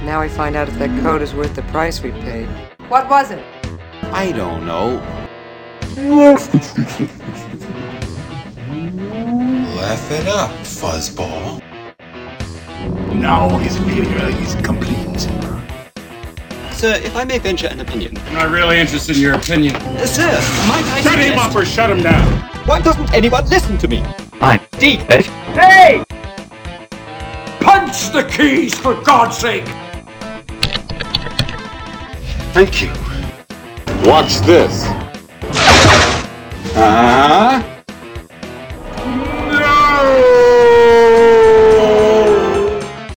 Now we find out if that coat is worth the price we paid. What was it? I don't know. Laugh it up, fuzzball. Now his failure is complete. Sir, if I may venture an opinion. I'm not really interested in your opinion. Sir, might I Shut him up or shut him down. Why doesn't anyone listen to me? I'm deep. Hey! Punch the keys, for God's sake! Thank you. Watch this. Uh-huh.